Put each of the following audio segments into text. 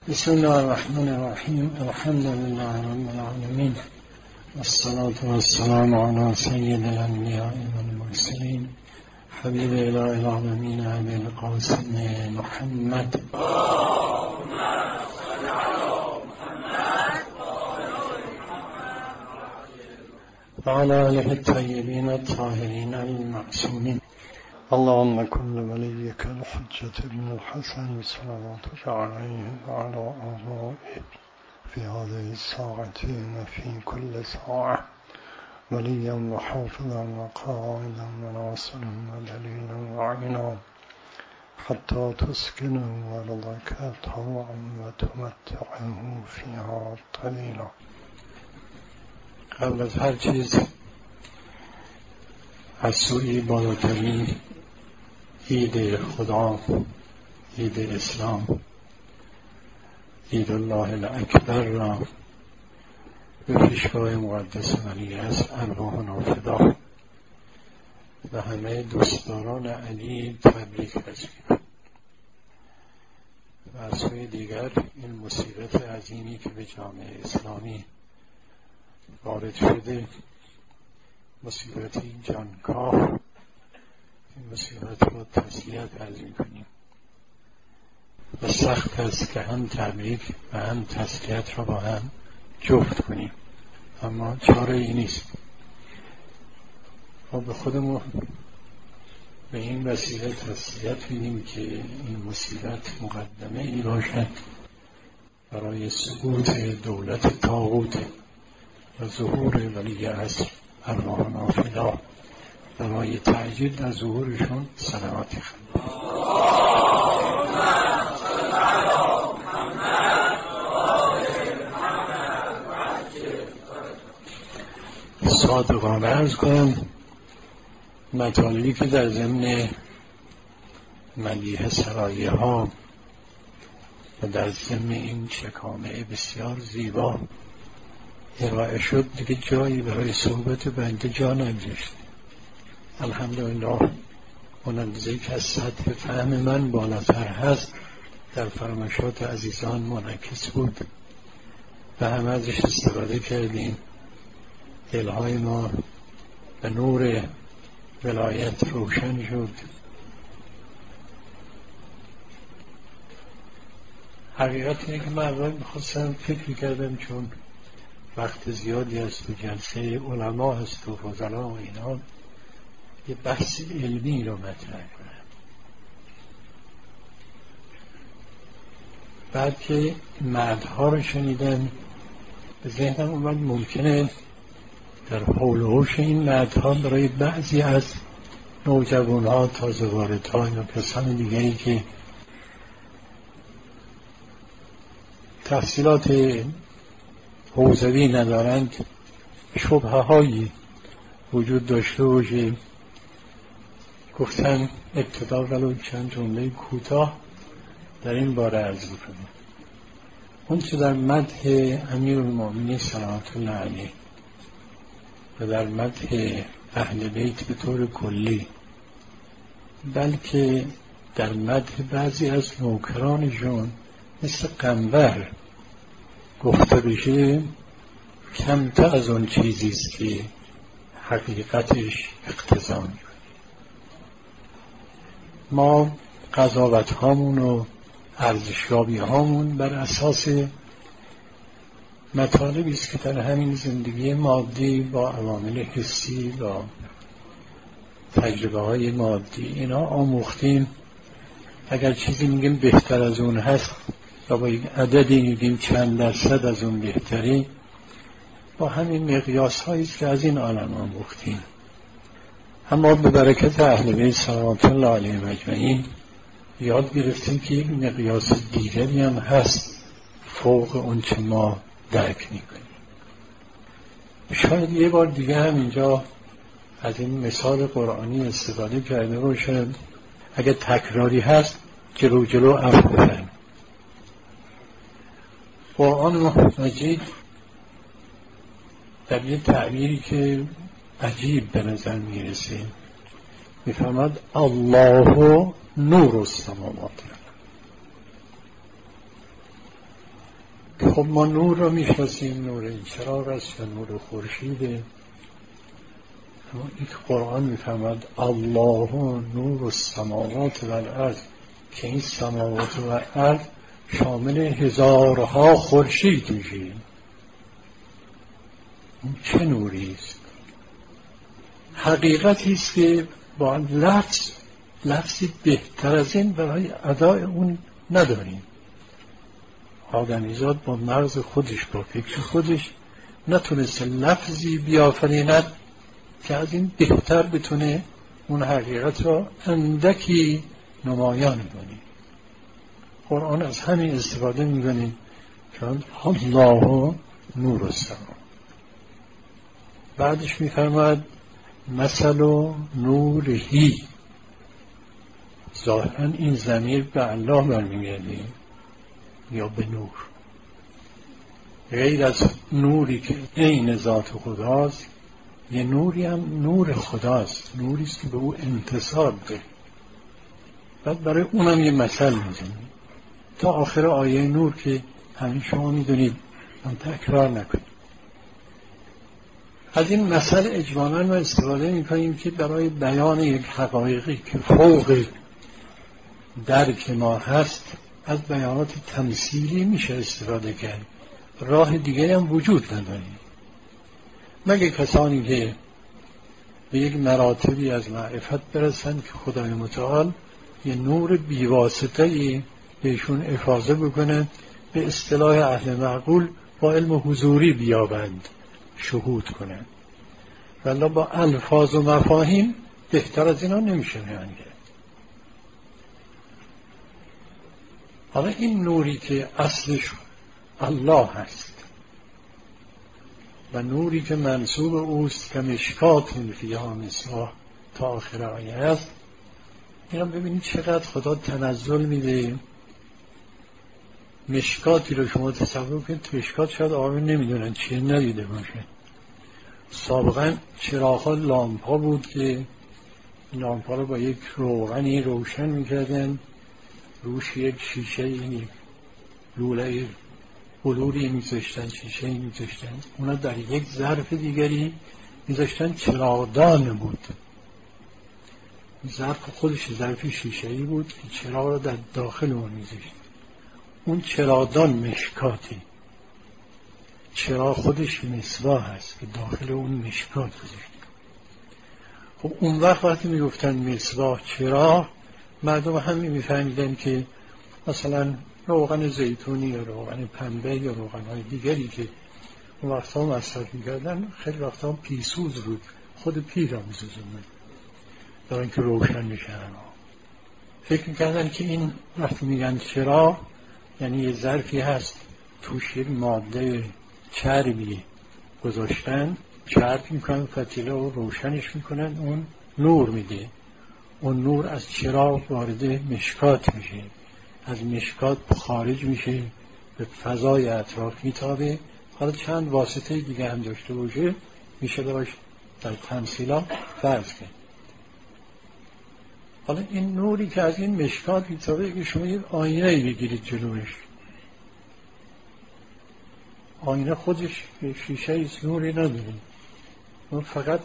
بسم الله الرحمن الرحیم. الحمد لله رب العالمین، والصلاة والسلام على سید الانبیاء والمرسلین، حبیب اله العالمین ابی القاسم محمد وعلى آله الطیبین الطاهرین المعصومین. اللهم كن وليك الحجة ابن الحسن صلواتك عليه وعلى آبائه في هذه الساعة وفي كل ساعة وليا وحافظا وقائدا وناصرا ودليلا وعينا حتى تسكنه أرضك طوعا وتمتعه فيها طويلا. قبل از هر چیز از سوی بالاترین عید خدا، عید اسلام، عید الله الاکبر را به پیشگاه مقدس ولیعصر ارواحنا فدا و همه دوستداران علی تبریک رسید. و از سوی دیگر این مصیبت عظیمی که به جامعه اسلامی وارد شده، مصیبتی جانکاه، این مصیبت را تسلیت عرض می‌کنیم و سخت است که هم تبریک و هم تسلیت را با هم جفت کنیم، اما چاره ای نیست. ما به خودمون به این وسیله تسلیت میدیم که این مصیبت مقدمه ای باشد برای سقوط دولت طاغوت و ظهور ولیعصر ارواحنا فدا، برای تعجیل از ظهورشون صلوات خواهیم. صادقانه عرض کنم مطالبی که در ضمن ملیحه سرایه ها و در ضمن این شکامه بسیار زیبا ارائه شد دیگه جایی برای صحبت بنده جا نگذاشت. الحمدلله اون اندازه‌ای که از سطح فهم من بالاتر هست در فرمایشات عزیزان منعکس بود و همه ازش استفاده کردیم. دلهای ما به نور ولایت روشن شد. حقیقت اینه که من اول می‌خواستم فکر کردم چون وقت زیادی است و جلسه علما هست و فضلا و اینا، یه بحث علمی رو مطرح کنم. بعد که مدها رو شنیدم به ذهنم اومد ممکنه در حول و حوش این مدها برای بعضی از نوجوانها، تازه واردها یا کسان دیگری که تحصیلات حوزوی ندارند شبهه هایی وجود داشته باشه. گفتم ابتدا ولو چند جمله کوتاه در این باره عرض می‌کنم. اون چه در مدح امیرالمؤمنین صلوات الله علیه و در مدح اهل بیت به طور کلی، بلکه در مدح بعضی از نوکرانشون مثل قنبر گفته بشه، کمتر از اون چیزی است که حقیقتش اقتضا می‌کنه. ما قضاوت هامون و ارزشیابی هامون بر اساس مطالبی است که در همین زندگی مادی با عوامل حسی، با تجربه های مادی اینا آموختیم. اگر چیزی میگیم بهتر از اون هست یا با یک عددی میگیم چند درصد از اون بهتری، با همین مقیاس هایی است که از این عالم آموختیم. اما به برکت اهل بیت صلوات الله علیهم اجمعین یاد گرفتیم که یک مقیاس دیگری هم هست فوق اون چه ما درک میکنیم. شاید یه بار دیگه هم اینجا از این مثال قرآنی استفاده کرده باشه. اگر تکراری هست جلو عفو بفرمایید. قرآن مجید در یه تعبیری که عجیب به نظر میرسه میفرماد الله نور السماوات. خب ما نور رو میشناسیم، نور این چراغ است و نور خورشید. اما این قرآن میفرماد الله نور السماوات و الارض، که این سماوات و ارض شامل هزارها خورشید میشه. این چه نوری است؟ حقیقتی است که با لفظی بهتر از این برای ادای اون نداریم. آدمیزاد با مغز خودش، با فکر خودش نتونست لفظی بیافریند که از این بهتر بتونه اون حقیقت را اندکی نمایان کنه. قرآن از همین استفاده میکنه چون الله نور السماوات. بعدش میفرماد مثل نورهی. ظاهرا این ضمیر به الله برمیگرده یا به نور، غیر از نوری که عین ذات خداست، یه نوری هم نور خداست، نوریست که به او انتساب ده. بعد برای اونم یه مثل میزنه تا آخر آیه نور که همین شما میدونید، من تکرار نکنید. از این مثل اجمالاً ما استفاده میکنیم که برای بیان یک حقایقی که فوق درک ما هست از بیانات تمثیلی میشه استفاده کرد. راه دیگه هم وجود نداره مگه کسانی که به یک مراتبی از معرفت برسند که خدای متعال یه نور بیواسطه‌ای بهشون افاضه بکنه، به اصطلاح اهل معقول با علم حضوری بیابند، شهود کنند. ولی با الفاظ و مفاهیم بهتر از اینا نمیشه بیان کرد. حالا این نوری که اصلش الله هست و نوری که منسوب اوست که مشکات فیها مصباح تا آخر آیه است، اینا ببینید چقدر خدا تنزل میده. مشکاتی رو شما تصور کنید، مشکات شاید آقایون نمیدونن چیه، ندیده باشه. سابقا چراغ‌ها لامپ‌ها بود که لامپ‌ها رو با یک روغنی روشن میکردن، روش یک شیشه لوله بلوری میذاشتن، شیشه میذاشتن، اونا در یک ظرف دیگری میذاشتن. چراغدان بود، ظرف خودش ظرف شیشه‌ای بود که چراغ رو در داخل اون میذاشت. اون چراغدان مشکاتی، چراغ خودش مصباح هست که داخل اون مشکات گذاشت. خب اون وقتی میگفتن مصباح چراغ، مردم همین میفهمیدن که مثلا روغن زیتونی یا روغن پنبه یا روغن‌های دیگری که اون وقتا مصرف میکردن خیلی وقتا پیسوز بود، خود پی را میسوزوندن در اینکه روشن میشن. فکر میکردن که این وقتی میگن چراغ یعنی یه ظرفی هست توش یک ماده چربی گذاشتن، چرب میکنن فتیله و روشنش میکنن، اون نور میده. اون نور از چراغ وارد مشکات میشه، از مشکات خارج میشه، به فضای اطراف میتابه. حالا چند واسطه دیگه هم داشته باشه میشه براش در تمثیلا فرض کرد. حالا این نوری که از این مشکات میتابه، که شما یک آینه بگیرید جلوش، آینه خودش شیشه ایست، نوری نداره، اون فقط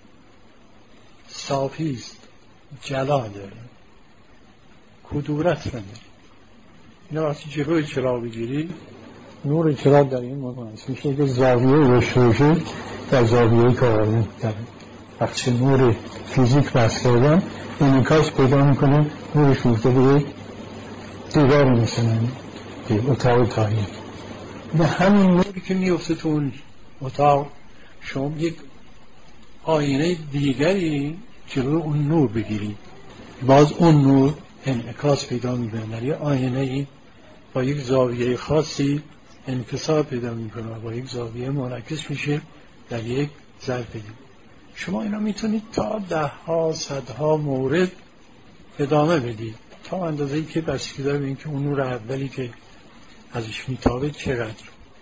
صافی است، جلا داره، کدورت نداره. اینا وقتی جلوی چراغ بگیری، نور چراغ در این موقع هست میشه که زاویه روشن در زاویه کارانه داره. وقتی نور فیزیک بس کردن انعکاس پیدا میکنه، نورش میفته به دیوار مثلا به اتاق تاریک. و همین نوری که میفته تو اون اتاق، شما یک آینه دیگری جلو اون نور بگیرید، باز اون نور انعکاس پیدا میکنه در یک آینه با یک زاویه خاصی انکسار پیدا میکنه، با یک زاویه منعکس میشه در یک ظرف دیگه. شما اینا میتونید تا 10 صدها مورد ادامه بدید تا اندازه‌ای که بستگی داره به اینکه اون نور اولی که ازش میتابه چقدر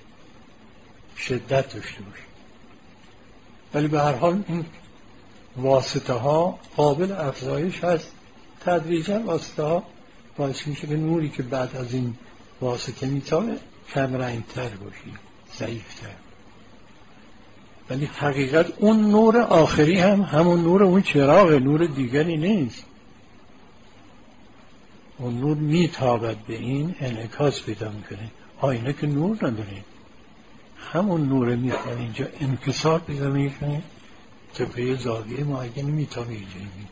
شدت داشته باشه. ولی به هر حال این واسطه ها قابل افزایش هست. تدریجا واسطه ها باعث میشه که نوری که بعد از این واسطه میتابه کمرنگتر باشی، ضعیفتر. ولی حقیقت اون نور آخری هم همون نور اون چراغ، نور دیگری نیست. اون نور میتابد به این انعکاس پیدا میکنه. آینه که نور نداره، همون نور میخواد اینجا انکسار پیدا میکنه، طبقه زاویه معین میتابه اینجا میده.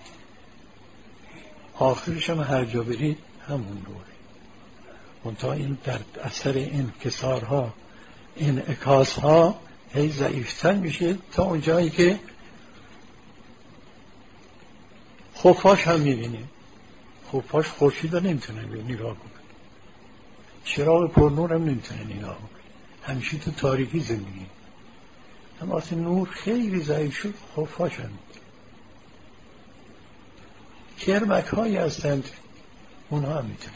آخرش هم هر جا برید همون نوره. منتها این در اثر انکسارها، انعکاسها هی ضعیفتر میشه تا اونجایی که خفاش هم میبینه. خفاش خورشید رو نمیتونه نگاه کنه، چراغ پرنور هم نمیتونه نگاه کنه، همیشه تو تاریکی زندگی. اما وقتی نور خیلی ضعیف شد خفاش هم کرمک هایی هستند اونها هم میتونه.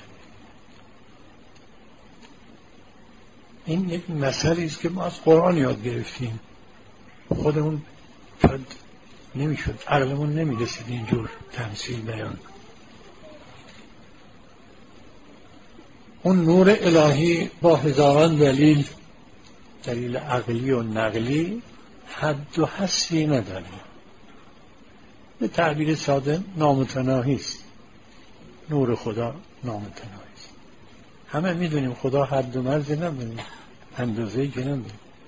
این یک مسئله است که ما از قرآن یاد گرفتیم، خودمون نمیشد، عقلمون نمیرسید اینجور تمثیل بیان. اون نور الهی با هزاران دلیل، دلیل عقلی و نقلی، حد و حصری نداره. به تعبیر ساده نامتناهی است. نور خدا نامتناهی است. همه میدونیم خدا حد و مرزی نداره، اندازه‌ای که نداره.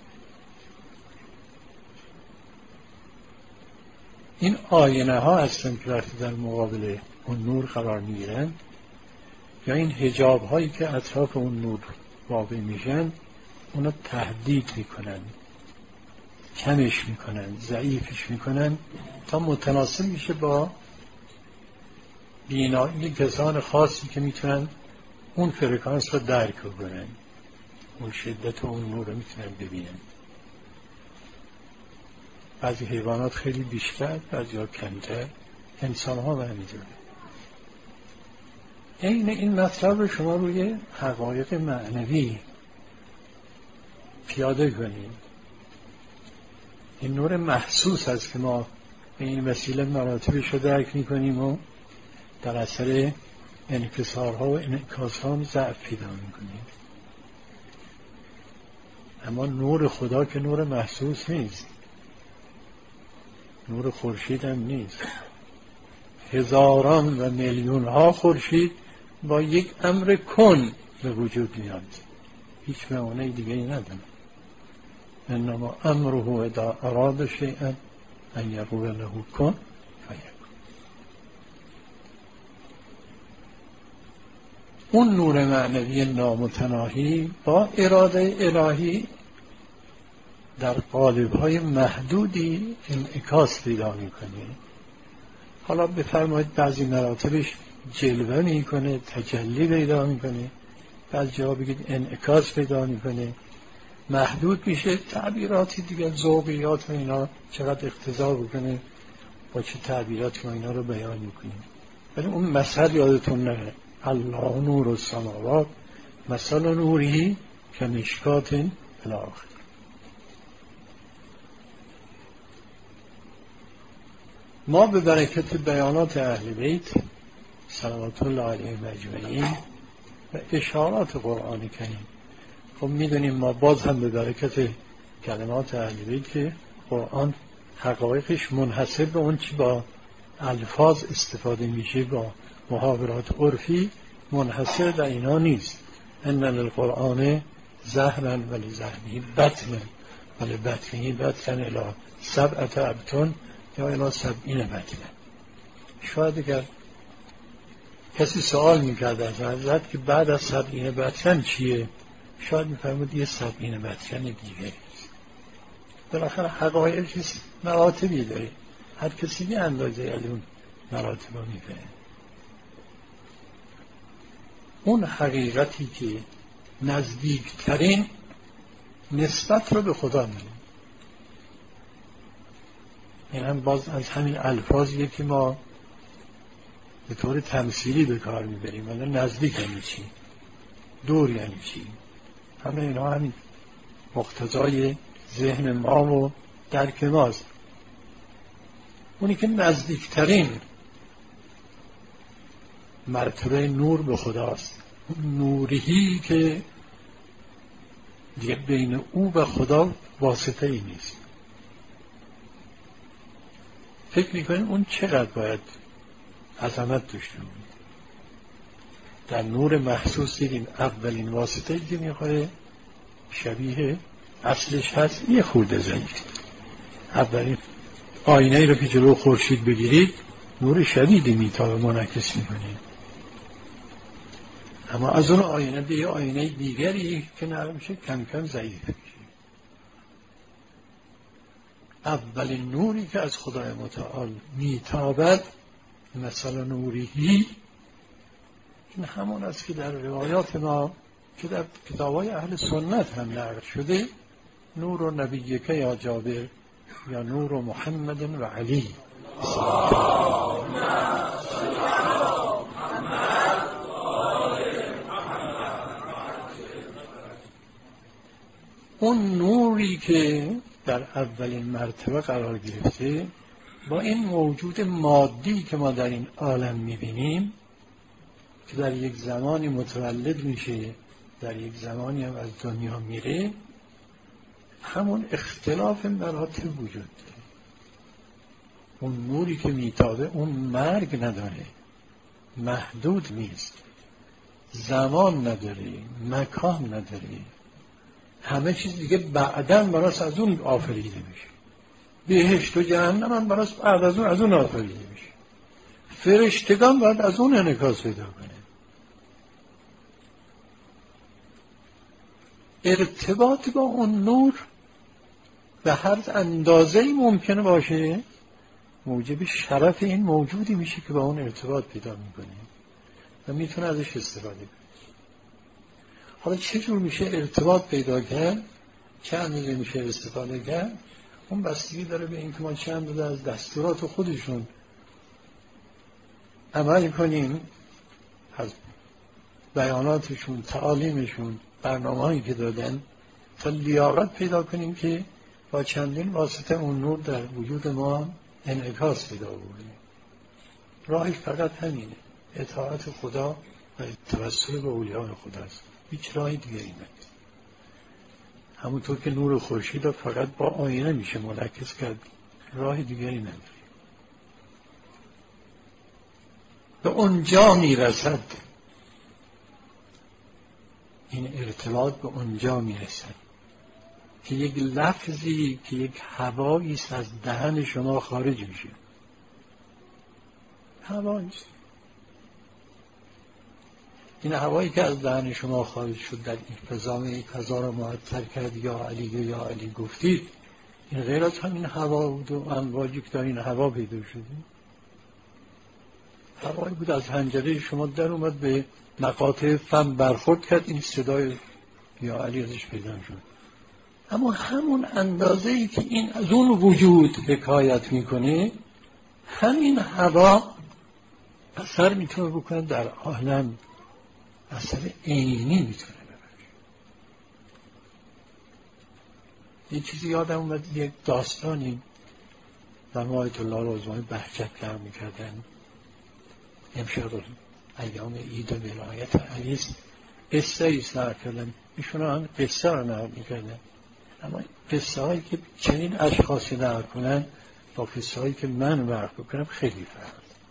این آینه ها هستند که وقتی در مقابل اون نور قرار میگیرن، یا این حجاب هایی که اطراف اون نور واقع میشن، اونا تهدید میکنن، کمش میکنن، ضعیفش میکنن تا متناسب میشه با بینایی کسان خاصی که میتونن اون فرکانس رو درک کنن، اون شدت اون نور رو میتونن ببینن. بعضی حیوانات خیلی بیشتر، بعضی ها کمتر، انسان ها به همینجوره. این مطلب رو شما روی حقایق معنوی پیاده کنید. این نور محسوس است که ما به این وسیله مراتبش رو درک میکنیم و در اثر انکسارها و انعکاسها ضعف پیدا میکنیم. اما نور خدا که نور محسوس نیست، نور خورشید هم نیست. هزاران و میلیون ها خورشید با یک امر کن به وجود میاد، هیچ معانی دیگه ای نداره. انما امره اذا اراد شیئا ان یقول له کن فیکون. اون نور معنوی نامتناهی با اراده الهی در قالب‌های محدودی انعکاس پیدا می‌کنه. حالا بفرمایید بعضی مراتبش جلوه می‌کنه، تجلی پیدا می‌کنه، بعضی جا بگید انعکاس پیدا می‌کنه، محدود میشه. تعبیراتی دیگه، ذوقیات و اینا چقدر اقتضا بکنه با چه تعبیراتی ما اینا رو بیان می‌کنیم. ولی اون مثل یادتون نره، الله نور السماوات مثل نوره کمشکات الی آخر. ما به برکت بیانات اهل بیت صلوات الله علیهم اجمعین و اشارات قرآن کریم، خب میدونیم ما باز هم به برکت کلمات اهل بیت که قرآن حقایقش منحصر به اون چی با الفاظ استفاده میشه، با محاورات عرفی منحصر در اینا نیست. ان للقرآن زهرا ولزهره بطنا ولبطنه بطنا الی 7 ابطن یا الی 70 بطنا. شاید اگر کسی سوال میکرد از حضرت که بعد از 70 بطن چیه، شاید میفرمود یه 70 بطن دیگه. بالاخره حقایق مراتبی داره، هر کسی به اندازه علم مراتب رو میفهمه. اون حقیقتی که نزدیکترین نسبت رو به خدا میده. این هم باز از همین الفاظیه که ما به طور تمثیلی به کار میبریم. ولی نزدیک یعنی چی؟ دور یعنی چی؟ همه اینا همین مقتضای ذهن ما و درک ماست. اونی که نزدیکترین مرتبه نور به خداست، نوری که دیگه بین او و خدا واسطه ای نیست. فکر میکنین اون چقدر باید عظمت داشته بود. در نور محسوس دیدیم اولین واسطه ای که میخوره شبیه اصلش هست یه خورده زنگ. اولین آینه ای رو که جلو خورشید بگیرید نور شدیدی میتابه منعکس میکنید، اما از اون آینه به یه آینه دیگری که نرم میشه کم کم ضعیف میشه. اولین نوری که از خدای متعال میتابد مثلا نوریهی، این همون است که در روایات ما که در کتابای اهل سنت هم نقل شده، نور و نبیک یا جابر یا نور و محمد و علی. اون نوری که در اولین مرتبه قرار گرفته با این موجود مادی که ما در این عالم میبینیم که در یک زمانی متولد میشه در یک زمانی هم از دنیا میره، همون اختلاف مراتب وجود داره. اون نوری که میتابه اون مرگ نداره، محدود نیست، زمان نداره، مکان نداره، همه چیز دیگه بعداً براس از اون آفریده میشه. بهشت و جهنم هم براس بعد از اون آفریده میشه. فرشتگان باید از اون انعکاس پیدا کنه. ارتباط با اون نور به هر اندازه‌ای ممکنه باشه موجب شرف این موجودی میشه که با اون ارتباط پیدا میکنه و میتونه ازش استفاده کنه. حالا چجور میشه ارتباط پیدا کرد، چه اندازه میشه استفاده کرد، اون بستگی داره به اینکه ما چه اندازه از دستورات خودشون عمل کنیم، از بیاناتشون، تعالیمشون، برنامه‌هایی که دادن، تا لیاقت پیدا کنیم که با چندین واسطه اون نور در وجود ما انعکاس پیدا کنیم. راهش فقط همینه، اطاعت خدا و توسل به اولیاء خداست، هیچ راهی دیگه نیست. همونطور که نور خورشید فقط با آینه میشه منعکس کرد، راه دیگری نداره. به اونجا میرسد، این ارتباط به اونجا میرسد که یک لفظی که یک هوایی است از دهن شما خارج میشه. هوایی است. این هوایی که از دهن شما خارج شد در این فضا یک فضا را معطر کرد یا علی یا علی گفتید، این غیر از همین هوا بود و امواجی که در این هوا پیدا شده. هوایی بود از حنجره شما در اومد به مقاطع فم برخورد کرد، این صدای یا علی ازش پیدا شد. اما همون اندازه‌ای که این از اون وجود حکایت میکنه، همین هوا اثر میتونه بکنه در عالم، اثر عینی میتونه ببره. یه چیزی یادم اومد، یک داستانی در آیت الله روزمانی بهجت نقل میکردن. امشب ایام عید و ولایت علی قصه ایست نقل کردن، ایشون هم قصه رو نقل میکردن، اما قصه هایی که چنین اشخاصی نقل کنن با قصه هایی که من نقل کنم خیلی فرق.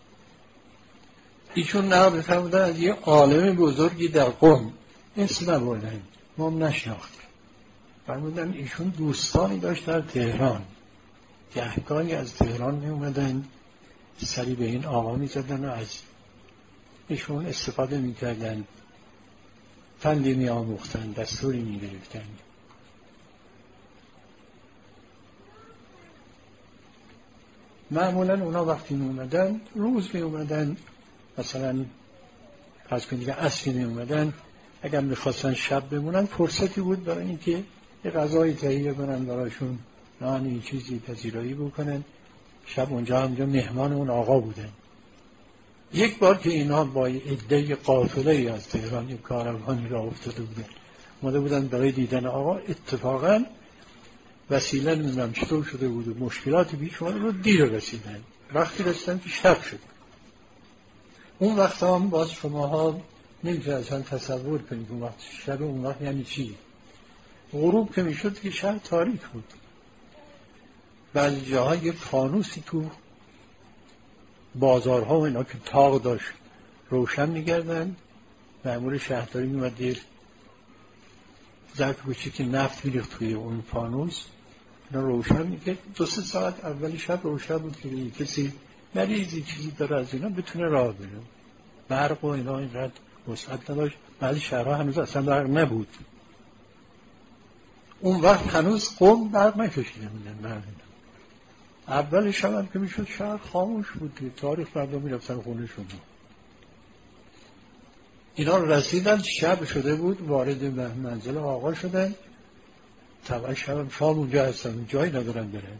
ایشون نقل فرمودن از یه عالم بزرگی در قم، اسم نبردن، ما هم نشناختیم. فرمودن ایشون دوستانی داشت در تهران، گهگاهی از تهران می اومدن سری به این آقا می زدن و از ایشون استفاده می کردن، فندی می آموختن، دستوری می گرفتن. معمولا اونا وقتی می اومدن روز می اومدن، مثلا از کنید که عصری می اومدن، اگر می خواستن شب بمونن فرصتی بود برای اینکه یه غذای تهیه کنن براشون، نانی چیزی پذیرایی بکنن، شب اونجا مهمان اون آقا بودن. یک بار که اینا با عده قافله از تهران یک کاروانی را افتاده بودن، اومده بودن برای دیدن آقا، اتفاقا وسیله نمیدونم چطور شده بود و مشکلاتی پیش اومده بود، دیر رسیدن. وقتی رسیدن که شب شد. اون وقت هم باز شماها نمیتونه اصلا تصور کنید اون وقت شب اون وقت یعنی چی. غروب که میشد که شهر تاریک بود. بعضی جاها یه فانوسی تو بازارها و اینا که تاق داشت روشن می‌کردن، مأمور شهرداری می‌اومد یه ظرف کوچیک نفت می‌ریخت توی اون فانوس، اینا روشن می‌کرد. 2-3 ساعت اول شب روشن بود که کسی مریضی چیزی داره از اینا بتونه راه بره. برق و اینا اینقدر وسعت نداشت. بعضی شهرها هنوز اصلا برق نبود. اون وقت هنوز قم برق نکشیده بودن. اول شب هم که میشد شهر خاموش بود، تاریخ مردم میرفتن خونه شما. اینا رسیدن شب شده بود، وارد منزل آقا شدن. طبعا شب هم شام اونجا هستن، جایی ندارن برن.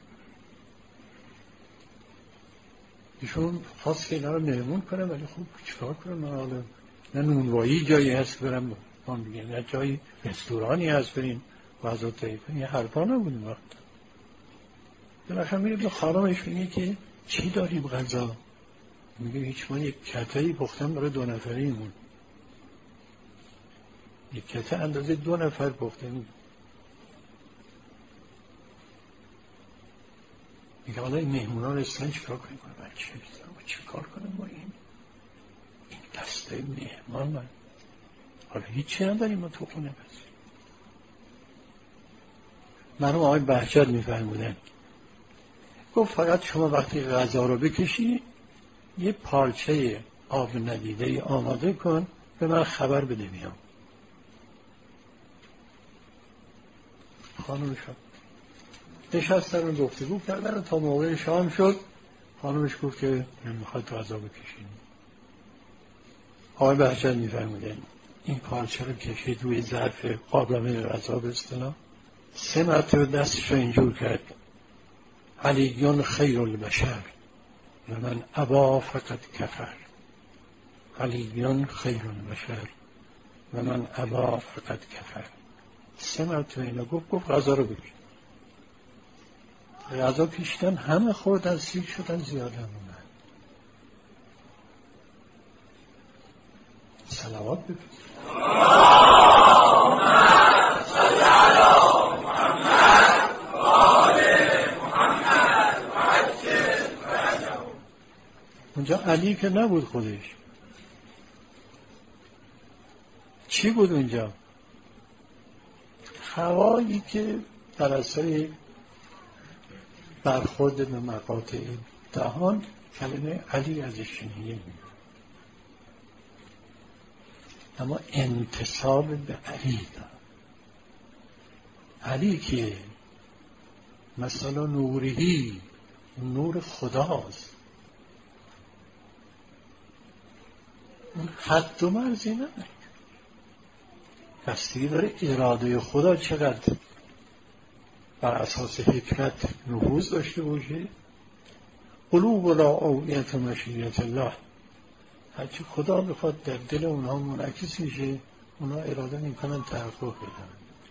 ایشون خواست که اینا رو مهمون کنه، ولی خب چیکار کنه؟ من حالا نه نونوایی جایی هست برم بان بگم، نه جایی رستورانی هست بریم غذا تهیه کنیم، یه حرفا نبود این وقت. بالاخره میره به خانمش میگه که چی داریم غذا؟ میگه هیچ، من یک کته‌ای پختم برای 2 نفریمون. یک کته اندازه 2 نفر پختم. میگه حالا این مهمونان رسیدن چیکار کنیم؟ من چه کار کنم با این دسته مهمان؟ من حالا هیچی نداریم ما تو خونه. بس منو آقای بهجت میفرمودن، گفت فقط شما وقتی غذا رو بکشی یه پارچه آب ندیده آماده کن، به من خبر بده میام. خانمش نشستن و گفتگو کردن تا موقع شام شد. خانمش گفت که نمیخواد غذا بکشین. آقای بهجت میفرمودن این پارچه رو کشید روی ظرف قابلمه غذا به اصطلاح، 3 مرتبه دستش رو اینجور کرد: علیون خیر البشر و من ابا فقط کفر. علیون خیر البشر و من ابا فقط کفر. 3 مرتبه اینا گفت غذا رو بکشید. غذا کشیدن، همه خوردن، سیر شدن، زیاده موندن. صلوات بکشید. اونجا علی که نبود خودش. چی بود اونجا؟ هوایی که در اثر برخورد به مقاطع دهان کلمه علی ازش شنیده بود، اما انتساب به علی دارد. علی که مثلا نوری، نور خداست، اون حد و مرزی نداره. بستگی داره اراده خدا چقدر بر اساس حکمت نفوذ داشته باشه. قلوب لا اوعیت مشیت الله، هرچی خدا بخواد در دل اونها منعکس میشه، اونها اراده میکنن تحقق بدن.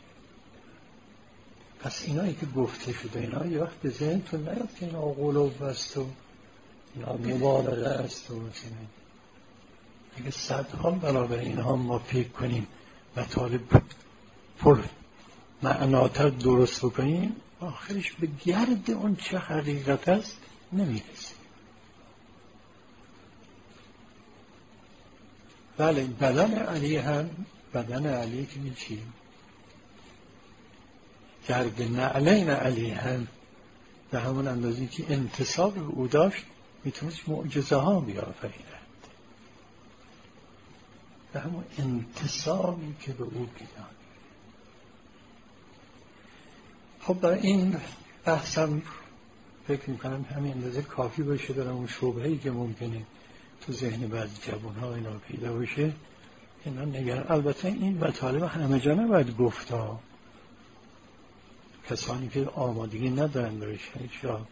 پس اینایی که گفته شده اینا یه وقت به ذهنتون نیاد که اینا قلوب است و اینا مبالغه است و مثلا. اگه صدها برابر اینها ما فکر کنیم و طالب پر معناتر درست بکنیم، آخرش به گرد اون چه حقیقت است نمیرسیم. بله، بدن علی هم بدن علی که میچیم، گرد نعلین علی هم به همون اندازی که انتصاب به او داشت میتونست معجزه ها بیافریند، به همون انتصابی که به او بیداد. خب برای این بحثم فکر میکنم همین اندازه کافی باشه برای اون شبهه‌ای که ممکنه تو ذهن بعضی جوان‌ها اینا پیدا بشه. اینا نگران. البته این مطالب همه جا نباید گفتا، کسانی که آمادگی ندارن برایش، یا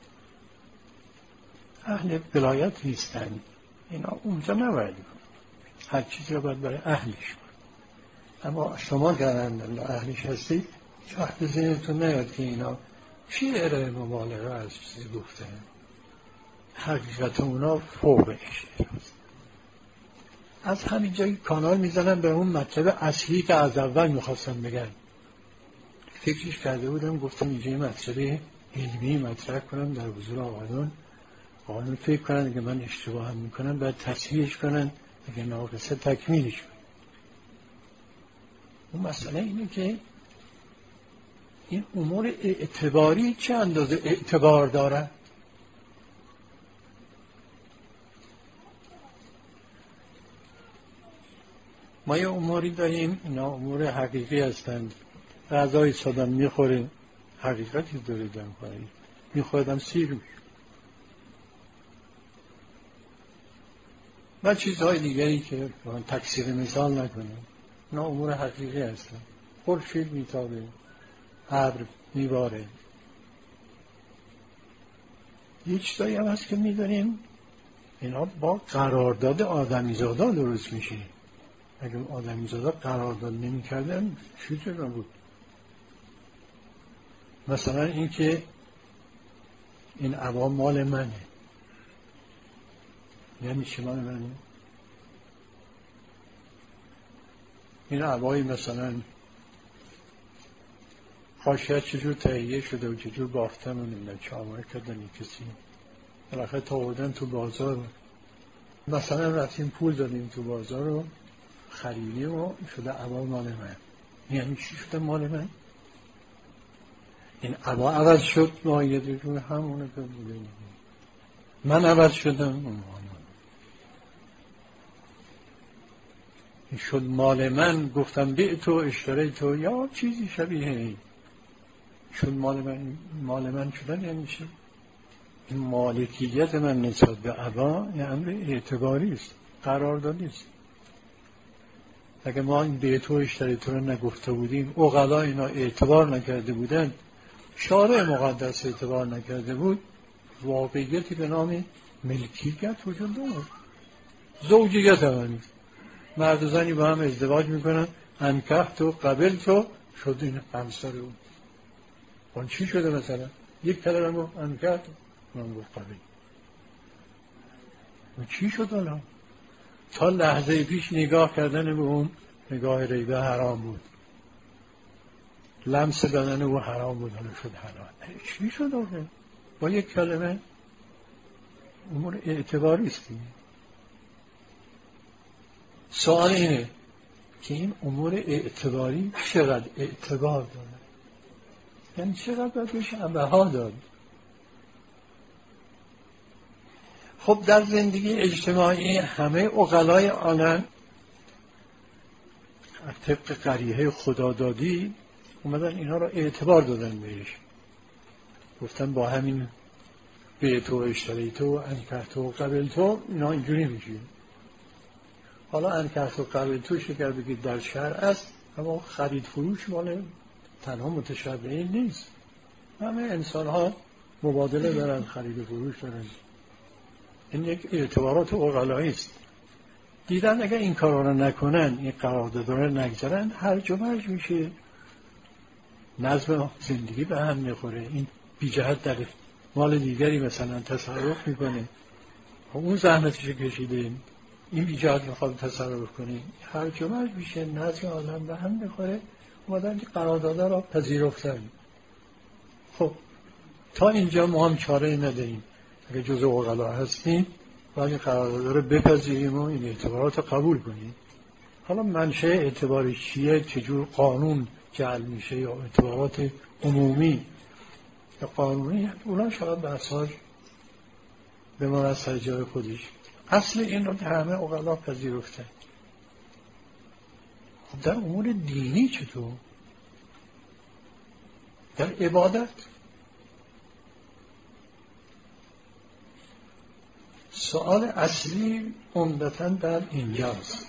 اهل ولایت نیستن، اینا اونجا نباید گفت. هر چیزی رو باید برای اهلش بود. اما شما گرند اهلش هستید، وقت ذهنتون نیاد که اینا شعر مبالغه از چیزی گفته، حقیقت اونا فوق اشتراست. از همین جایی کانال میزنن به اون مطلب اصلی که از اول میخواستن بگن. فکرش کرده بودم، گفتم اینجا مسئله علمی مطرح کنم در حضور آقایان فکر کنن اگه من اشتباه هم میکنم باید تصحیحش کنن، اگه ناقصه تکمیلش کنن. اون مسئله اینه که این امور اعتباری چه اندازه اعتبار داره؟ ما یه اموری داریم، اینا امور حقیقی هستند. غذای صدام میخوره، حقیقتی داره دم کنید، میخوردم سیر میشه. و چیزهای دیگری که تکثیر مثال نکنیم، اینا امور حقیقی هستند. خورشید میتابه، ابر میباره. یه چیزایی هم هست که میدونیم اینا با قرارداد آدمیزادا درست میشه. اگر آدمیزادا قرارداد نمی‌کردن چیزی نبود. مثلا این که این عبا مال منه، یعنی چی مال منه؟ این عبایی مثلا حاشیه چجور تهیه شده و چجور بافتن و نمیدن چه آمار کردن کسی بالاخره تا آوردن تو بازار، مثلا رفتیم پول دادیم تو بازار رو خریدیم و شده عبا مال من. یعنی چی شده مال من؟ این عبا عوض شد، مایده روی همونه که بوده، من عوض شدم، این شد مال من. گفتم بیعتو اشتریتو یا چیزی شبیه این شد مال من شدن. یعنی چی؟ این مالکیت من نسبت به عبا این امر اعتباری است، قراردادی است. اگه ما این بیعتو اشتریتو رو نگفته بودیم، عقلا اینا اعتبار نکرده بودن، شارع مقدس اعتبار نکرده بود، واقعیتی به نام ملکیت وجود داره. زوجیت همانی مرد و زنی با هم ازدواج میکنن، انکحت و قبلت شد این همسر او. اون چی شده؟ مثلا یک کلمه گفت انکحت، من گفت قبل، و چی شد الان؟ تا لحظه پیش نگاه کردن به اون نگاه ریبه حرام بود، لمس بدن او حرام بود، حالا شد حلال. چی شد آخه؟ با یک کلمه امور اعتباری است. سوال اینه که این امور اعتباری چقدر اعتبار داره؟ یعنی چقدر باید بهش بها داد؟ خب در زندگی اجتماعی همه عقلای عالم طبق قریحه خدادادی اومدن اینا رو اعتبار دادن بهش، گفتن با همین بیعتو اشتریتو انکحتو قبلتو اینا اینجوری میشه. حالا انکحتو قبلتو شکر بگید در شرع است، اما خرید فروش مال تنها متشبعین نیست، همه انسان ها مبادله دارن، خرید و فروش دارن. این یک اعتبارات عقلایی است. دیدن اگر این کارا رو نکنن، این قرارداد رو نگذارن، هرج و مرج میشه، نظم زندگی به هم میخوره. این بی جهت در مال دیگری مثلا تصرف میکنه، اون زحمتش کشیده، این بی جهت میخواد تصرف کنه، هرج و مرج میشه، نظم عالم به هم میخوره. اومدن قرارداد را پذیرفتن. خب تا اینجا ما هم چاره نداریم، اگه جزء عقلا هستیم باید این قرارداد رو بپذیریم و این اعتبارات رو قبول کنیم. حالا منشأ اعتبارش چیه، چجور قانون جعل میشه، یا اعتبارات عمومی یا قانونی، اونا شاید بحثاش بماند سر جای خودش. اصل این رو که همه عقلا پذیرفتن. خب در امور دینی چطور؟ در عبادت سوال اصلی عمدتاً در اینجاست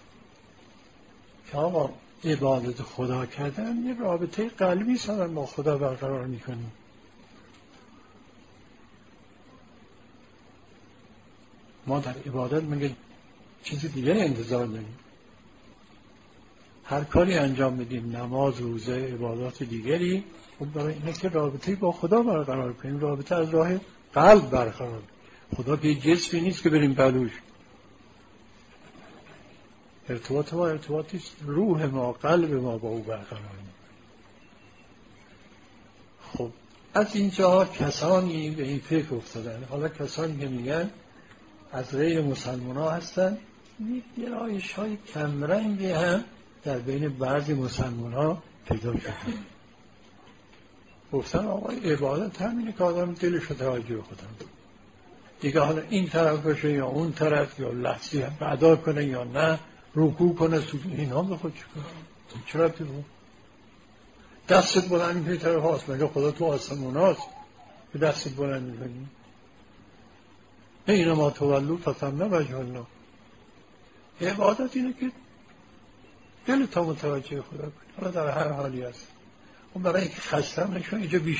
که آقا عبادت خدا کردن یه رابطه قلبی سرم با خدا برقرار میکنیم. ما در عبادت مگه چیزی دیگه انتظار داریم؟ هر کاری انجام بدیم، نماز، روزه، عبادات دیگری، خب برای اینه که رابطه با خدا برقرار کنیم، رابطه از راه قلب برقرار. خدا که جسمی نیست که بریم پلوش. ارتباط ما ارتباطی روح ما، قلب ما با او برقرار. خب از اینجا کسانی به این فکر افتادن، حالا کسانی که میگن از غیر مسلمان ها هستن، یک گرایش های کمرنگی هم در بین بعضی مسلمان ها پیدا شده. گفتن آقا عبادت همینه که آدم دلش رو توجه خودم دیگه، حالا این طرف باشه یا اون طرف، یا لحظی ادا کنه یا نه، رکوع کنه، سجود، اینا به خود چیکار؟ چرا تو دستت بلند می‌کنی طرف هاست؟ مگه خدا تو آسمون هاست که دستت بلند می‌کنی؟ اینما تولو فثم وجه الله. عبادت اینه که دلت متوجه خدا کنی، حالا در هر حالی هست. اون برای اینکه خسته نشون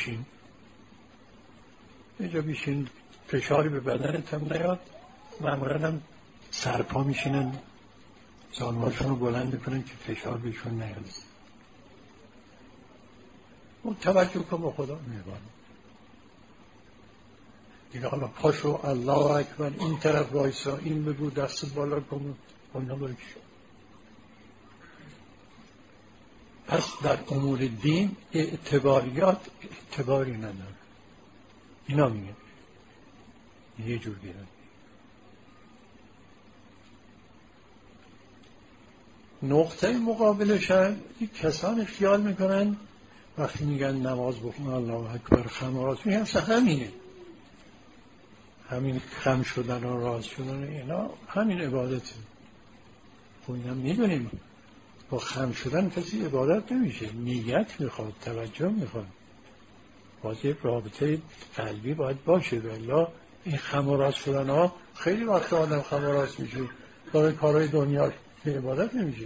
اینجا بیشین فشاری به بدنت هم نیاد. معمولا هم سرپا میشینن، زانوهاشون رو بلند میکنن که فشار بهشون نیاد. اون توجه کن به خدا میبانه دیگه. حالا پاشو الله اکبر، این طرف وایسا، این بگو، دست بالا کن، اونا باش. پس در امور دین اعتباریات اعتباری نداره. اینا میگن یه جور بیرن. نقطه مقابلش هم کسان خیال میکنن وقتی میگن نماز بخون الله اکبر خمارات میگن همینه، همین خم شدن و راز شدن اینا همین عبادته. خب اینا میدونیم با خم شدن کسی عبادت نمیشه، نیت میخواد، توجه میخواد، واجب رابطه قلبی باید باشه. ولی این خم و راز شدن ها خیلی وقت آدم خم و راز میشه برای کارهای دنیا به عبادت نمیشه.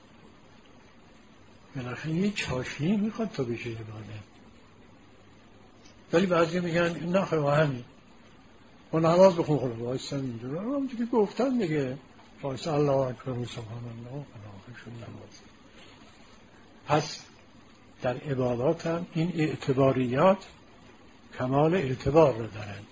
بالاخره یه چاشنی میخواد تا بشه عبادت. ولی بعضی میگن نه خیلی همین و نماز بخون، خود وایستن اینجور همونجور که گفتن دیگه، وایست الله اکبر و سبحان الله و شد نماز. پس در عبادات هم این اعتباریات کمال اعتبار رو دارن.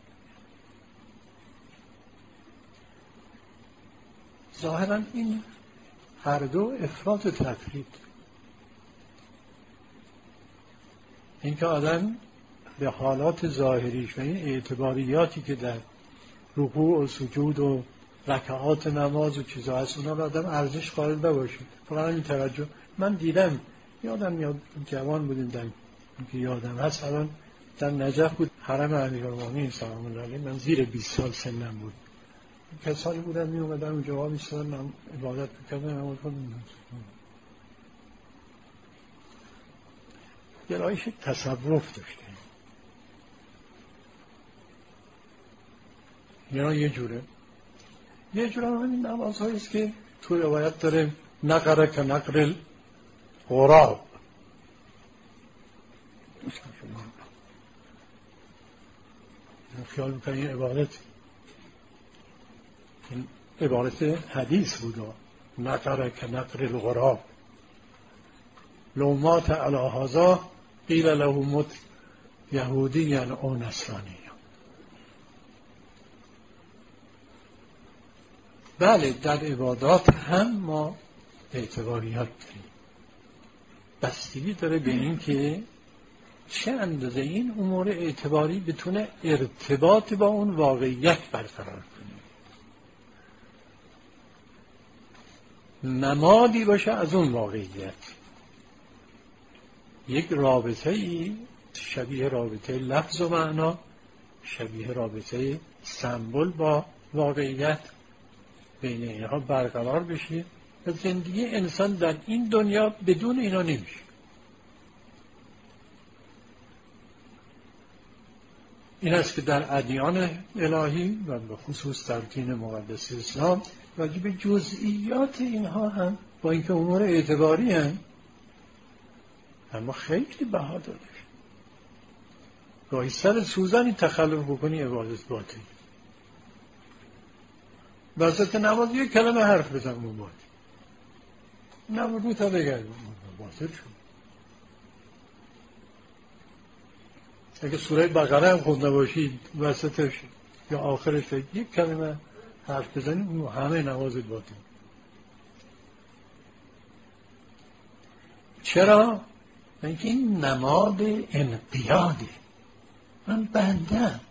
ظاهرا این هر دو افراط و تفرید. این که آدم به حالات ظاهریش و این اعتباریاتی که در رکوع و سجود و رکعات نماز و چیزا هست اونا رو آدم ارزش قائل نباشه. فقط این توجه. من دیدم یادم میاد جوان بودیم در که یادم هست، الان در نجف بود حرم امیرالمومنین سلام الله علیه، من زیر 20 سال سنم بود. کسانی بودن می اومدن اونجا ها میستادن عبادت میکردن نماز خوندن. گرایش تصوف داشته. یه جوره همین نمازهایی است که تو روایت داره نقره که نقر غراب. خیال میکنه این عبارت حدیث بود، نقره که نقر الغراب لو مات علی هذا قیل له مت یهودی او نصرانی. بله در عبادات هم ما اعتباریات داریم، بستگی داره به این که چه اندازه این امور اعتباری بتونه ارتباط با اون واقعیت برقرار کنه، نمادی باشه از اون واقعیت، یک رابطه ای شبیه رابطه لفظ و معنا، شبیه رابطه سمبل با واقعیت بین اینها برقرار بشه و زندگی انسان در این دنیا بدون اینا نمیشه. این است که در ادیان الهی و به خصوص در دین مقدس اسلام راجع به جزئیات اینها هم با اینکه امور اعتباری هم اما خیلی بها داده. گاهی سر سوزنی تخلف بکنی عبادت باطل، وسط نماز یک کلمه حرف بزن باطل، نماز رو تا بگرد باطل شد. اگه سوره بقره هم خونده باشید وسطش یا آخرش یک کلمه حرف بزنید همه نماز باطل. چرا؟ اینکه این نماد انقیاده. من بندم.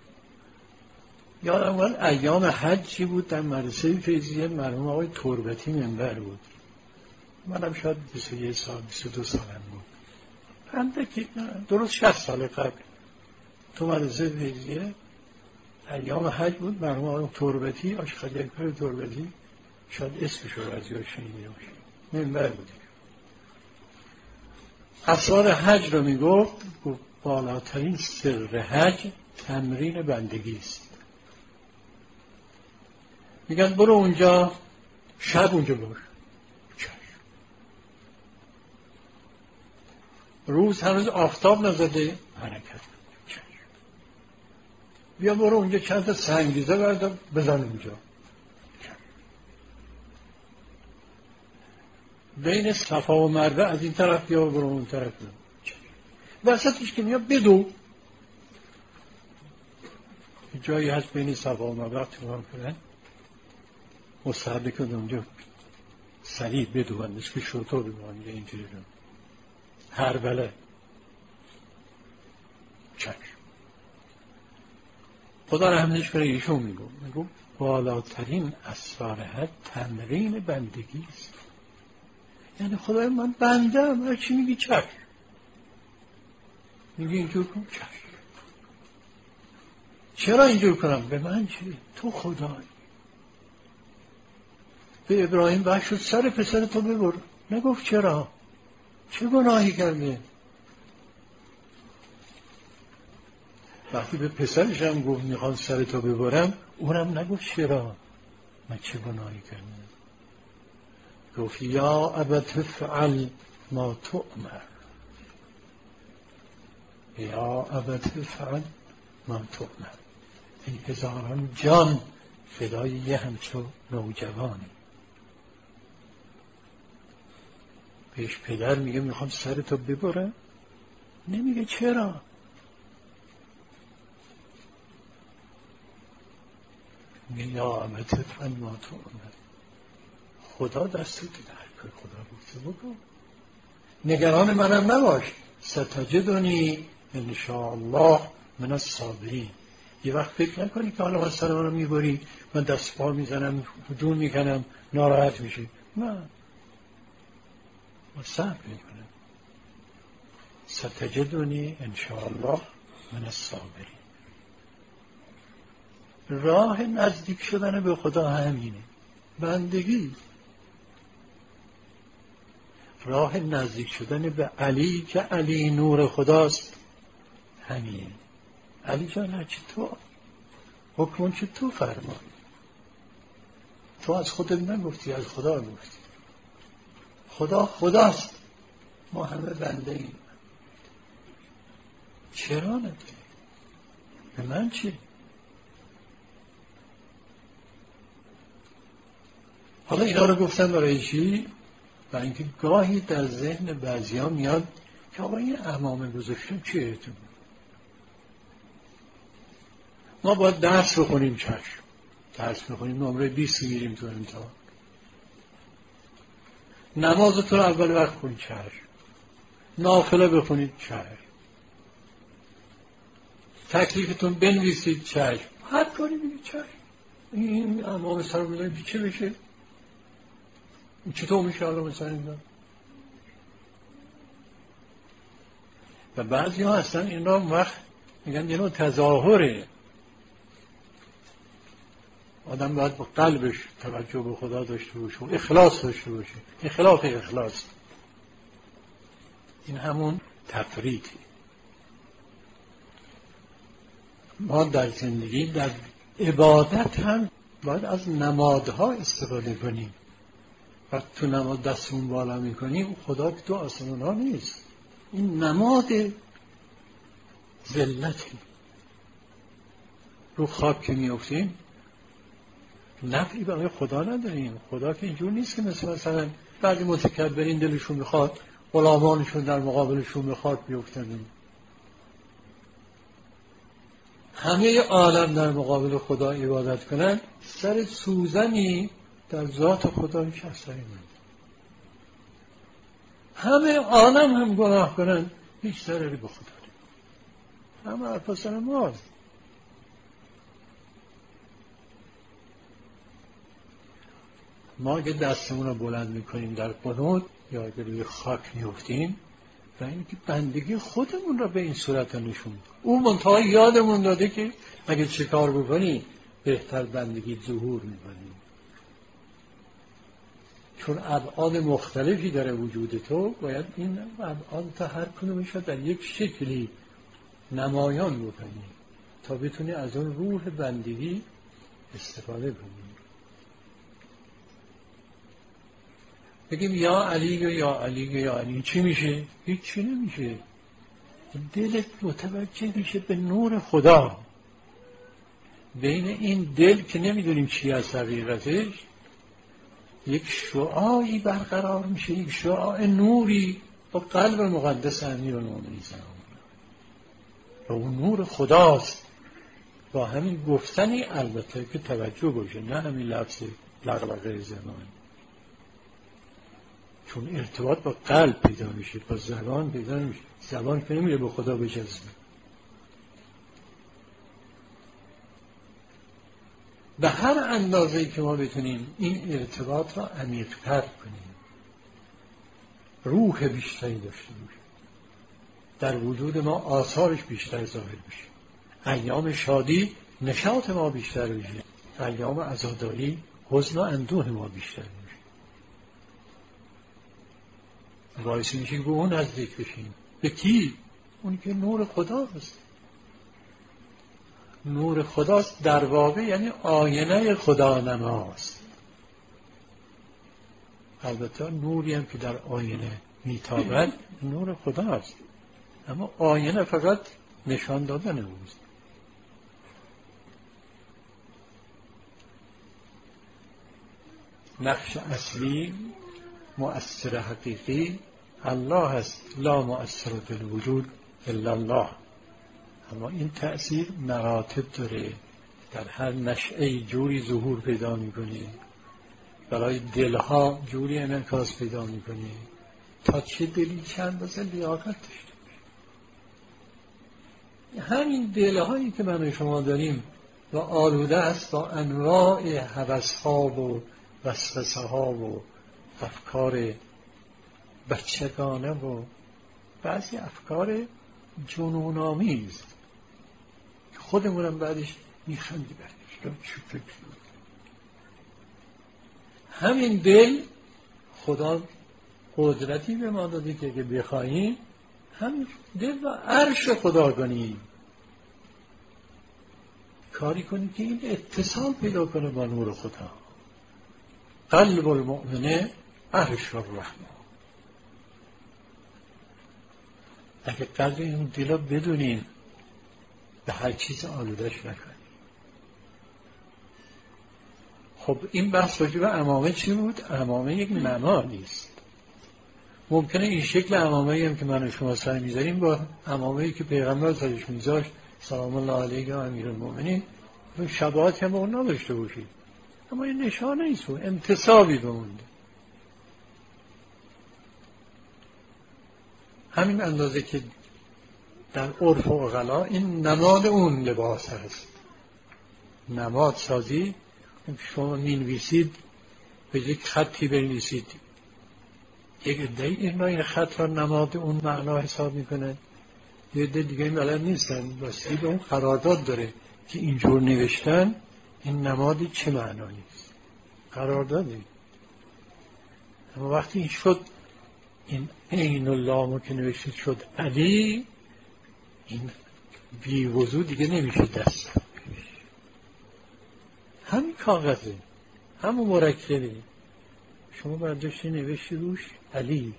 یادم اول ایام حجی بود در مدرسه فیضیه، مرحوم آقای تربتی منبر بود، منم شاید 21 سال 22 سالم بود. بنده که درست 60 سال قبل تو مدرسه فیضیه ایام حج بود، مرحوم آقای تربتی، آشخالی اکبر تربتی، شاید اسمش رو از یاد شنیده باشه، منبر بود. اسرار حج رو میگفت، بالاترین سر حج تمرین بندگی است. میگن برو اونجا شب اونجا باش، روز هنوز آفتاب نزده حرکت، بیا برو اونجا چند تا سنگریزه بردار بزن اونجا، بین صفا و مروه از این طرف بیا برو اون طرف بیا، وسطش که میاد بدو، جایی هست بین صفا و مروه تمام کنن مستحبه کن اونجا سریع بدوندش که شطور بمانه اینجوری رو هر بله چک. خدا رحمتش کنه ایشون میگو بالاترین اسرار حج تمرین بندگی است. یعنی خدای من بندم، هر چی میگی چک، میگی اینجور کن چک. چرا اینجور کنم؟ به من چی؟ تو خدای. به ابراهیم وحی شد سر پسر تو ببر، نگفت چرا؟ چه گناهی کرده؟ وقتی به پسرش هم گفت میخوام سر تو ببرم، اونم نگفت چرا؟ من چه گناهی کردم؟ گفت یا ابت فعل ما تؤمر، یا ابت فعل ما تؤمر. این هزاران جان فدای یه همچو نوجوانی. پیش پدر میگه میخوام سر تو ببرم، نمیگه چرا؟ میگه یا ابت فعل ما تؤمر. خدا دستور دیده، هر کار خدا گفته بکن، نگران منم نباش، ستجدنی ان شاء الله من الصابرین. یه وقت فکر نکنی که حالا سر من رو میبری، من دست پا میزنم، جون میکنم، ناراحت میشی. نه، من صبر میکنم. ستجدنی ان شاء الله من الصابرین. راه نزدیک شدن به خدا همینه، بندگی. راه نزدیک شدن به علی که علی نور خداست همینه. علی جان هرچی تو حکمون چه تو فرما، تو از خودت نگفتی، از خدا گفتی. خدا خداست، ما همه بنده ایم. چرا نداری؟ به من چی؟ حالا اینا رو گفتم برای چی؟ برای اینکه گاهی در ذهن بعضیا میاد که آقا این عمامه گذاشتیم چی ایتون؟ ما باید درس بخونیم، چشم درس بخونیم، نمره 20 میگیریم تو امتحان. نمازتون اول وقت خونید، چشم. نافله بخونید، چشم. تکلیفتون بنویسید، چشم. هر کاری بگید، چشم. این امام سر رو بزنید چه بشه؟ چطور میشه حالا مثلا این؟ و بعضی ها اصلا این را وقت میگن یه نوع تظاهره. آدم باید با قلبش توجه به خدا داشته باشه و اخلاص داشته باشه. این خلاف اخلاص، این همون تفریطی. ما در زندگی در عبادت هم باید از نمادها استفاده کنیم. وقتی تو نماد دستمون بالا میکنیم، خدا که تو آسمان ها نیست، این نماد ذلتی. رو خاک که میافتیم نفعی برای خدا نداریم. خدا که اینجور نیست که مثلا بعضی متکبرین دلشون میخواد غلامانشون در مقابلشون به خاک بیفتن. همه عالم در مقابل خدا عبادت کنن، سر سوزنی در ذات خدا هیچ اثری نداره. همه عالم هم گناه کنن هیچ ضرری به خدا نمی‌رسه. همه حرفاصل ماست. ما اگه دستمون رو بلند میکنیم در قنوت یا اگه روی خاک میفتیم و اینکه بندگی خودمون رو به این صورت نشون میده. او منتها یادمون داده که اگه چه کار بکنی بهتر بندگی ظهور میکنی، چون ابعاد مختلفی داره وجود تو، باید این ابعاد تا هر کدومش رو در یک شکلی نمایان بکنی تا بتونی از اون روح بندگی استفاده کنی. بگیم یا علی یا علی یا علی، چی میشه؟ هیچ چی نمیشه. دلت متوجه میشه به نور خدا. بین این دل که نمیدونیم چی از حقیقتش یک شعاعی برقرار میشه، یک شعاع نوری با قلب مقدس امیرالمومنین و اون نور خداست. با همین گفتنی البته که توجه باشه، نه همین لفظ لغلقه زبان، چون ارتباط با قلب پیدا میشه، با زبان پیدا میشه. زبان که نمیره به خدا بجذبه. به هر اندازه‌ای که ما بتونیم این ارتباط را عمیق‌تر کنیم، روح بیشتری داشته باشیم، در وجود ما آثارش بیشتر ظاهر بشه، ایام شادی نشاط ما بیشتر بشه، ایام عزاداری حزن و اندوه ما بیشتر بشه. باعث میشه که به اون نزدیک بشیم. به کی؟ اون که نور خداست. نور خداست در واقع یعنی آینه خدا نماست. البته نوری هم که در آینه میتابد نور خداست، اما آینه فقط نشان دادن اوست. نقش اصلی مؤثر حقیقی الله است، لا مؤثر فی الوجود الا الله. اما این تأثیر مراتب داره، در هر نشأه جوری ظهور پیدا میکنه، برای دلها جوری انعکاس پیدا میکنه تا چه دلی چند بسه لیاقت داشته باشه. همین دلهایی که من و شما داریم و آلوده است با انواع هوسها و وسوسه ها و افکار بچگانه و بعضی افکار جنون‌آمیز، خودمونم بعدش میخندی برش چه فکر. همین دل خدا قدرتی به ما داده که اگه بخواهیم همین دل و عرش خدا کنیم، کاری کنیم که این اتصال پیدا کنه با نور خدا. قلب المؤمنه عرش الرحمن. اگه قدر این دل رو بدونیم به هر چیز آلودش نکنیم. خب این بحث راجع به عمامه چی بود؟ عمامه یک معنا نیست. ممکنه این شکل عمامه‌ای هم که من و شما سعی می‌ذاریم با عمامه‌ای که پیغمبر سرش می‌ذاشت سلام الله علیه و امیرالمومنین شباهت هم به اون نداشته باشید، اما این نشانه ایست، انتسابی به اون. همین اندازه که در عرف و غلا این نماد اون لباس هست. نماد سازی، شما می‌نویسید به یک خطی بنویسید، یک عده‌ای این خط را نماد اون معنا حساب میکنه، یه عده دیگه این بلد نیستن، واسه به اون قرارداد داره که اینجور نوشتن این نمادی چه معنایی است، قراردادی. اما وقتی این شد این عین الله که نوشته شد علی، این بی وضو دیگه نمیشه دست. همین کاغذه، همون مرکبه، شما برداشتی نوشتی روش علی،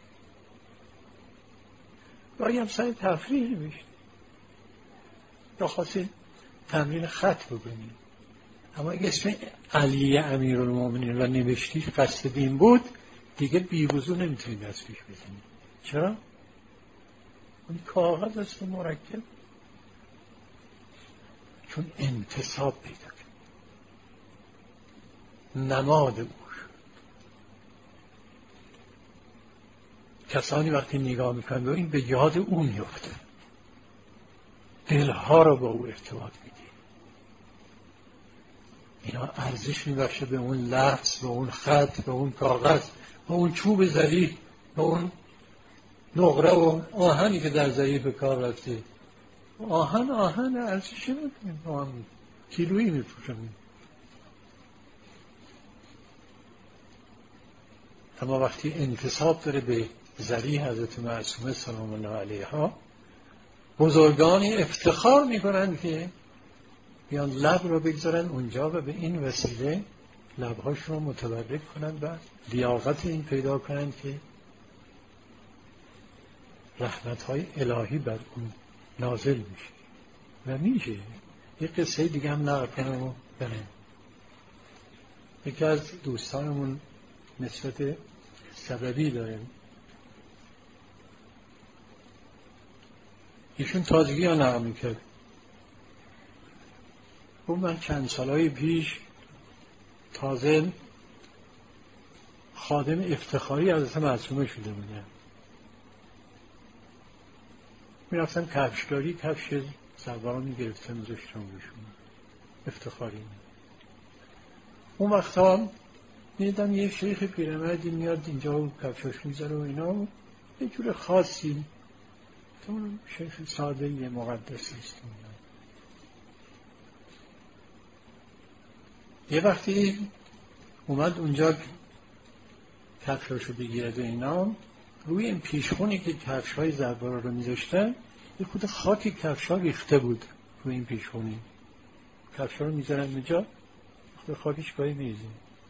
گاهی هم سعی تفریح نوشت یا خواستی تمرین خط بکنی. اما اگه اسم علی امیرالمومنین و نوشتی قصد دین بود دیگه بی وضو نمیتونی دست پیش بزنی. چرا؟ اون کاغذ است مرکب، چون انتصاب پیدا کرد، نماد او. کسانی وقتی نگاه میکنن به این به یاد اون میفته، دلها رو با او ارتباط میده، اینا ارزش میبخشه به اون لفظ، به اون خط، به اون کاغذ، به اون چوب ظریف، به اون نقره و آهنی که در ظریف به کار رفته. آهن ارزشی نداریم، آهن کیلویی میفروشم. اما وقتی انتساب داره به ذریح حضرت معصومه سلام الله علیها، بزرگانی افتخار میکنن که بیان لب رو بگذارن اونجا و به این وسیله لبهاشون رو متبرک کنن و لیاقت این پیدا کنن که رحمت‌های الهی بر اون نازل میشه و میشه. یک قصه دیگه هم نقل کنم و برم. یکی از دوستانمون نسبت سببی داره، ایشون تازگی ها نقل میکرد. من چند سالهای پیش تازه خادم افتخاری حضرت معصومه شده بودم. میرفتم کفشداری، کفش سربارا میگرفتم میذاشتم روشون افتخاری. اون وقتا میدیدم یه شیخ پیرمردی میاد اینجا و کفشاش میذاره و اینا، یه جور خاصی، اون شیخ ساده یه مقدسی است. یه وقتی اومد اونجا کفشاشو بگیرد و اینا، روی این پیشخونی که کفشای زربارا رو میذاشتن یه خود خاکی کفشا ریخته بود روی این پیشخونی. کفشا رو میذارن اونجا، خود خاکش گاهی میریزه.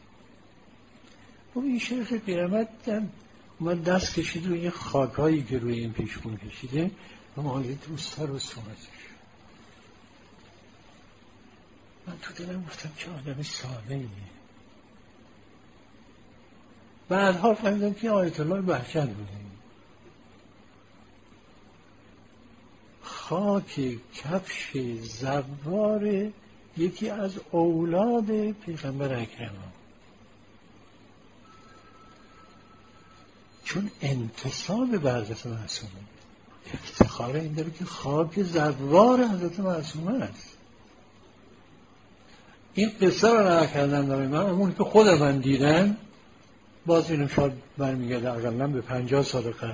این شیخ پیرمرد اومد دست کشید روی یه خاکایی که روی این پیشخون کشیده و مالید رو سر و صورتش. من تو دلم گفتم چه آدم ساده‌ایه. بعدها فهمیدم که آیت الله بهجت بوده. خاک کفش زوار یکی از اولاد پیغمبر اکرم، چون انتساب به حضرت معصومه، افتخار این داره که خاک زوار حضرت معصومه است. این قصه رو نقل کردن برای من، اون که خود من دیدن، باز اینو شاید برمیگرده اقلا به 50 سال قبل.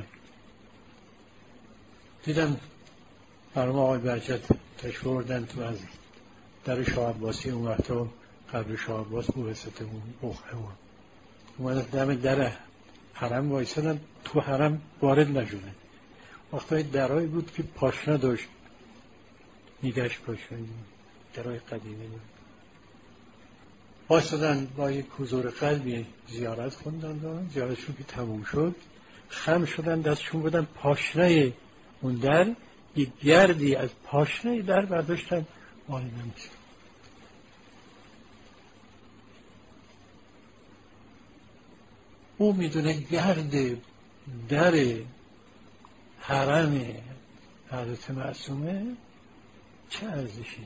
دیدم برام آقای بهجت تشریف بردن تو از در شاه عباسی، اون وقتا قبر شاه عباس بوسته اون بخه بود، اومدن دم در حرم وایسادن، تو حرم وارد نشدن. وقتا درایی بود که پاشنه داشت، میگشت پاشنه، درای قدیمی بود. وایسادن با یک حضور قلبی زیارت خوندن. زیارتشون که تموم شد خم شدن، دستشون بودن پاشنه اون در، یک گردی از پاشنه در برداشتن وارد نمیشد. او میدونه گرد در حرم حضرت معصومه چه ارزشی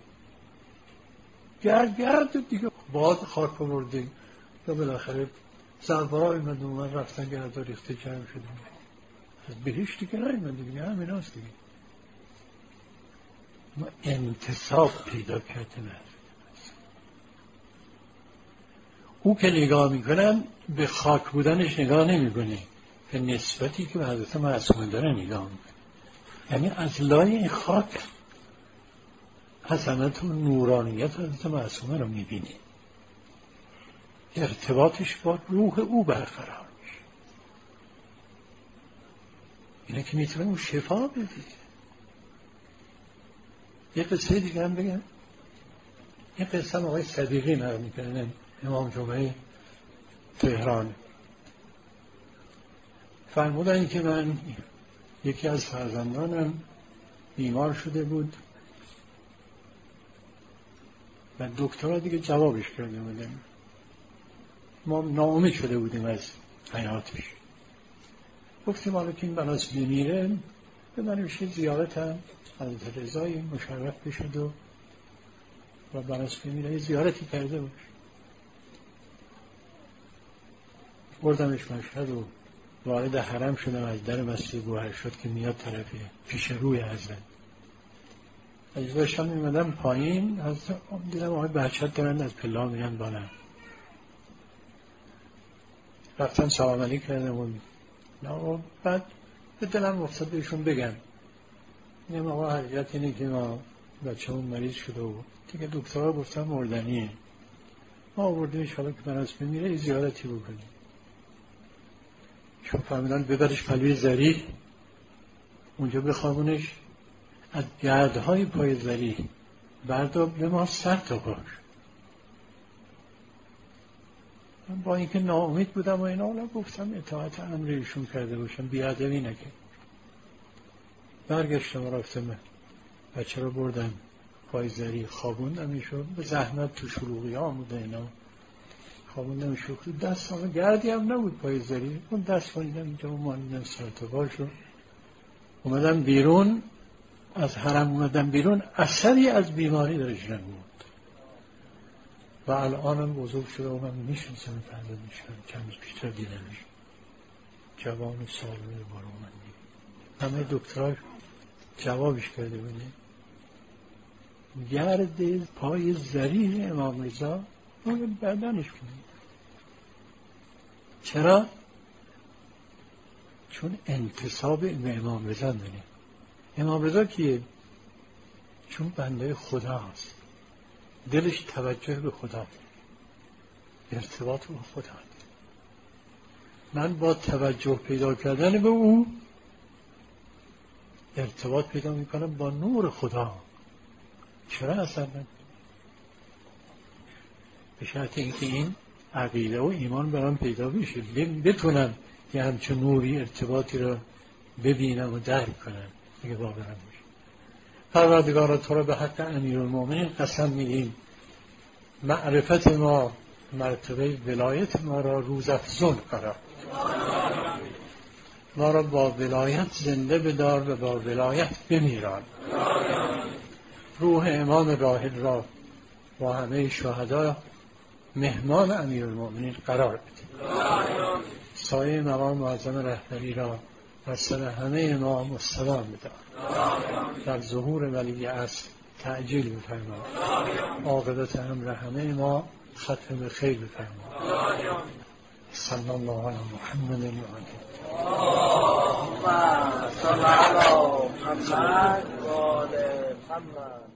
داره. گرد دیگه باز خاک آورده و بالاخره زربارا اومد رفتن گردا ریخته جمع شده. از بهشت دیگه نیومده دیگه، همین هست دیگه. ما انتصاب پیدا کردیم. او که نگاه میکنن به خاک بودنش نگاه نمیکنه، به نسبتی که به حضرت معصومه داره نگاه میکنه. یعنی از لای این خاک حسنت و نورانیت حضرت معصومه رو میبینه، ارتباطش با روح او برقرار میشه. اینه که میتونه اون شفا بده. یه قصه دیگه هم بگم. یه قصه هم آقای صدیقی نقل میکنه، امام جمعه تهران. فرمودن که من یکی از فرزندانم بیمار شده بود و دکترها دیگه جوابش کرده بودن، ما ناامید شده بودیم از حیاتش. گفتیم حالا که این بناس بمیره ببریم شه زیارت هم حضرت رضای مشرف بشد و بناس بمیره زیارتی کرده باش. بردمش مشهد و وارد حرم شدم، از در مسجد گوهر شد که میاد طرف پیش روی حضرت. از داشتم میمدم پایین، دیدم آقای بچت دارن از پلا میرن بالا. رفتم سلام علیک کردم و بعد به دلم افتاد بهشون بگم میگم آقا حقیقت اینه که ما بچه‌مون مریض شده و دیگه دکترها گفتن مردنیه، ما آوردیمش حالا که مرض بمیره زیارتی بکنیم. چون فهمیدن ببرش پلوی زریح، اونجا بخوابونش، از گردهای پای زریح بردار به ما سر تا پاش. من با اینکه ناامید بودم و اینا، حالا گفتم اطاعت امر ایشون کرده باشم، بیادبی نکرد. برگشتم و رفتم بچه رو بردم پای زریح، خوابوندم ایشون، به زحمت تو شلوغی ها آموده اینا خوابوندم ایشون. دستم گردی هم نبود پای زریح، اون دست مالیدم اینجا و مالیدم سر تا پاشو. اومدم بیرون از حرم، اومدم بیرون، اثری از بیماری درش نبود و الانم بزرگ شده و من میشناسم فرزند میشنم. چند روز پیشتر دیدمش، جوان و سالم بارامندی. همه دکترها جوابش کرده بوده. گرد پای زریح امام رضا اون بدنش کنه. چرا؟ چون انتصاب به امام رضا داره. امام رضا کیه؟ چون بنده خدا هست، دلش توجه به خدا داره، ارتباط با خدا داره. من با توجه پیدا کردن به او ارتباط پیدا میکنم با نور خدا. چرا اصلا به شرط اینکه این عقیده و ایمان برام پیدا بشه، بتونم یه همچون نوری ارتباطی را ببینم و درک کنم، دیگه باورم بشه. پروردگارا تو را به حق امیرالمومنین قسم میدیم معرفت ما مرتبه ولایت ما را روزافزون قرار، ما را با ولایت زنده بدار و با ولایت بمیران. روح امام راحل را با همه شهدا مهمان امیرالمومنین قرار بده. سایه مقام معظم رهبری را بر سر همه ما مستدام بدار. در ظهور ولی عصر تعجیل بفرما. عاقبت امر همه ما ختم به خیر بفرما. صلی الله علی محمد و آله. اللهم صل علی محمد و آل محمد.